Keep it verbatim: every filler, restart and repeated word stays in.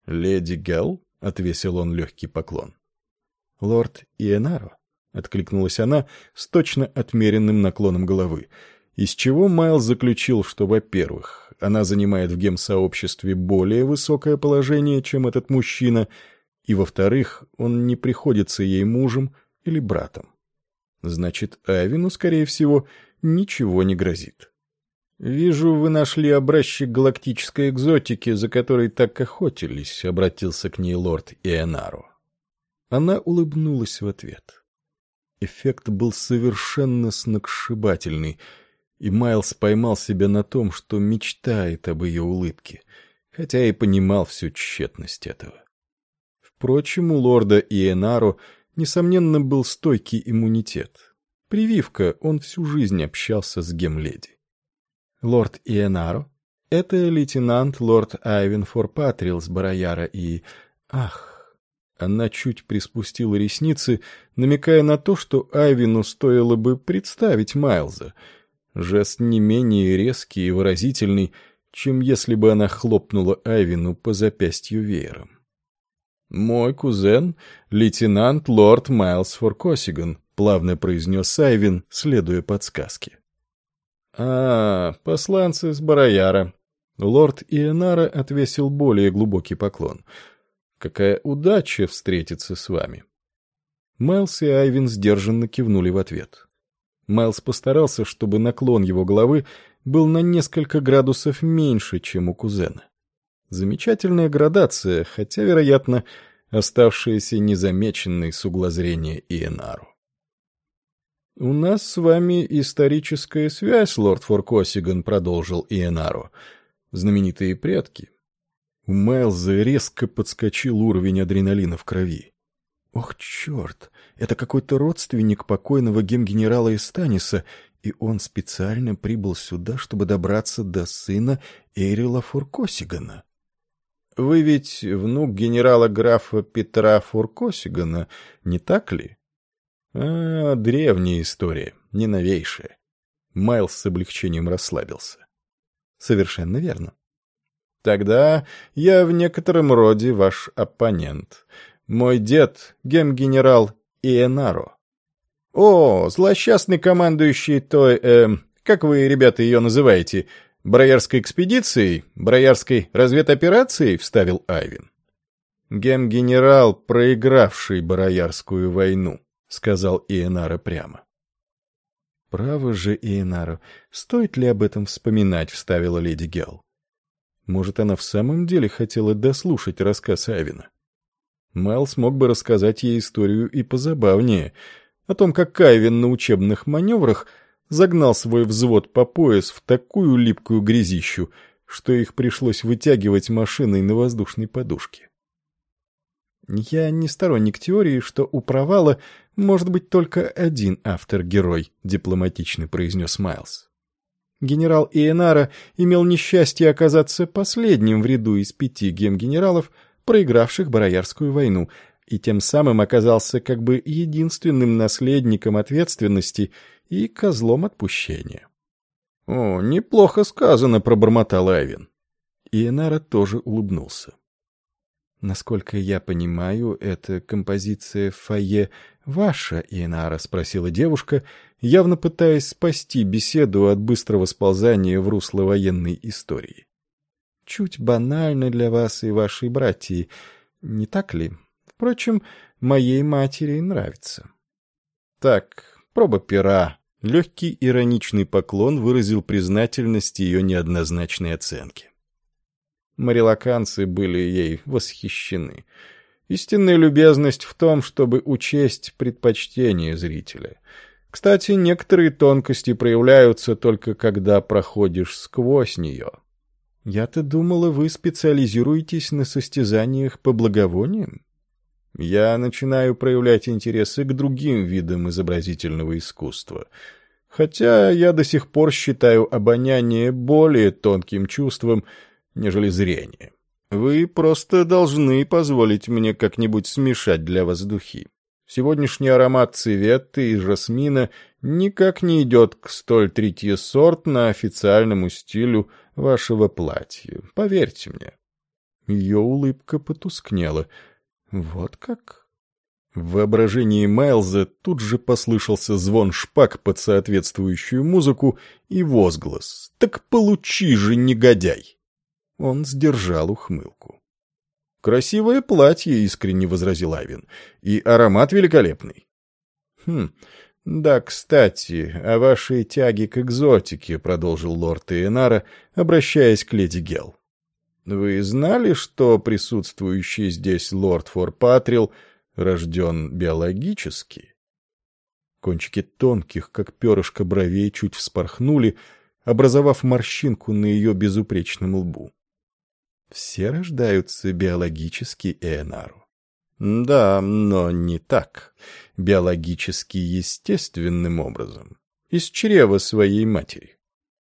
«Леди Гелл?» — отвесил он легкий поклон. «Лорд Иенаро?» — откликнулась она с точно отмеренным наклоном головы, из чего Майлз заключил, что, во-первых, она занимает в гемсообществе более высокое положение, чем этот мужчина, и, во-вторых, он не приходится ей мужем или братом. Значит, Айвину, скорее всего, ничего не грозит. «Вижу, вы нашли образчик галактической экзотики, за которой так охотились», — обратился к ней лорд Иенаро. Она улыбнулась в ответ. Эффект был совершенно сногсшибательный, и Майлз поймал себя на том, что мечтает об ее улыбке, хотя и понимал всю тщетность этого. Впрочем, у лорда Иенаро, несомненно, был стойкий иммунитет. Прививка, он всю жизнь общался с гемледи. «Лорд Иенаро, это лейтенант лорд Айвен Форпатрилс Бараяра и... Ах!» Она чуть приспустила ресницы, намекая на то, что Айвину стоило бы представить Майлза. Жест не менее резкий и выразительный, чем если бы она хлопнула Айвину по запястью веером. «Мой кузен — лейтенант лорд Майлз Форкосиган», — плавно произнес Айвин, следуя подсказке. «А, посланцы с Бараяра». Лорд Иенаро отвесил более глубокий поклон. «Какая удача встретиться с вами». Майлз и Айвин сдержанно кивнули в ответ. Майлз постарался, чтобы наклон его головы был на несколько градусов меньше, чем у кузена. Замечательная градация, хотя, вероятно, оставшаяся незамеченной с угла зрения Иенаро. «У нас с вами историческая связь, лорд Форкосиган», — продолжил Иенаро. «Знаменитые предки». У Майлза резко подскочил уровень адреналина в крови. «Ох, черт! Это какой-то родственник покойного гемгенерала Эстаниса, и он специально прибыл сюда, чтобы добраться до сына Эйрила Форкосигана». «Вы ведь внук генерала-графа Петра Форкосигана, не так ли?» «А, древняя история, не новейшая». Майлз с облегчением расслабился. «Совершенно верно. Тогда я в некотором роде ваш оппонент. Мой дед — гемгенерал Иенаро». «О, злосчастный командующий той, э, как вы, ребята, ее называете, Бароярской экспедицией, Бароярской разведоперацией?» — вставил Айвин. «Гемгенерал, проигравший Бароярскую войну», — сказал Иенаро прямо. «Право же, Иенаро, стоит ли об этом вспоминать?» — вставила леди Гелл. Может, она в самом деле хотела дослушать рассказ Айвина. Майлз мог бы рассказать ей историю и позабавнее, о том, как Айвин на учебных маневрах загнал свой взвод по пояс в такую липкую грязищу, что их пришлось вытягивать машиной на воздушной подушке. «Я не сторонник теории, что у провала может быть только один автор-герой», — дипломатично произнес Майлз. Генерал Иенаро имел несчастье оказаться последним в ряду из пяти гемгенералов, проигравших Бароярскую войну, и тем самым оказался как бы единственным наследником ответственности и козлом отпущения. «О, неплохо сказано», — пробормотал Айвин. Иенаро тоже улыбнулся. «Насколько я понимаю, эта композиция фойе ваша, Иенаро?» — спросила девушка, явно пытаясь спасти беседу от быстрого сползания в русло военной истории. «Чуть банально для вас и вашей братьи, не так ли? Впрочем, моей матери нравится». «Так, проба пера». Легкий ироничный поклон выразил признательность ее неоднозначной оценки. Марилаканцы были ей восхищены. Истинная любезность в том, чтобы учесть предпочтения зрителя. Кстати, некоторые тонкости проявляются только когда проходишь сквозь нее. Я-то думала, вы специализируетесь на состязаниях по благовониям. Я начинаю проявлять интересы к другим видам изобразительного искусства. Хотя я до сих пор считаю обоняние более тонким чувством, нежели зрение. Вы просто должны позволить мне как-нибудь смешать для вас духи. Сегодняшний аромат цветы и жасмина никак не идет к столь третьесортно официальному стилю вашего платья, поверьте мне. Ее улыбка потускнела. Вот как? В воображении Майлза тут же послышался звон шпаг под соответствующую музыку и возглас: «Так получи же, негодяй!» Он сдержал ухмылку. «Красивое платье», — искренне возразил Айвен, — «и аромат великолепный». «Хм, да, кстати, о вашей тяге к экзотике», — продолжил лорд Эйнара, обращаясь к леди Гел. «Вы знали, что присутствующий здесь лорд Форпатрил рожден биологически?» Кончики тонких, как перышко бровей, чуть вспорхнули, образовав морщинку на ее безупречном лбу. «Все рождаются биологически, Эйнару». «Да, но не так. Биологически естественным образом. Из чрева своей матери».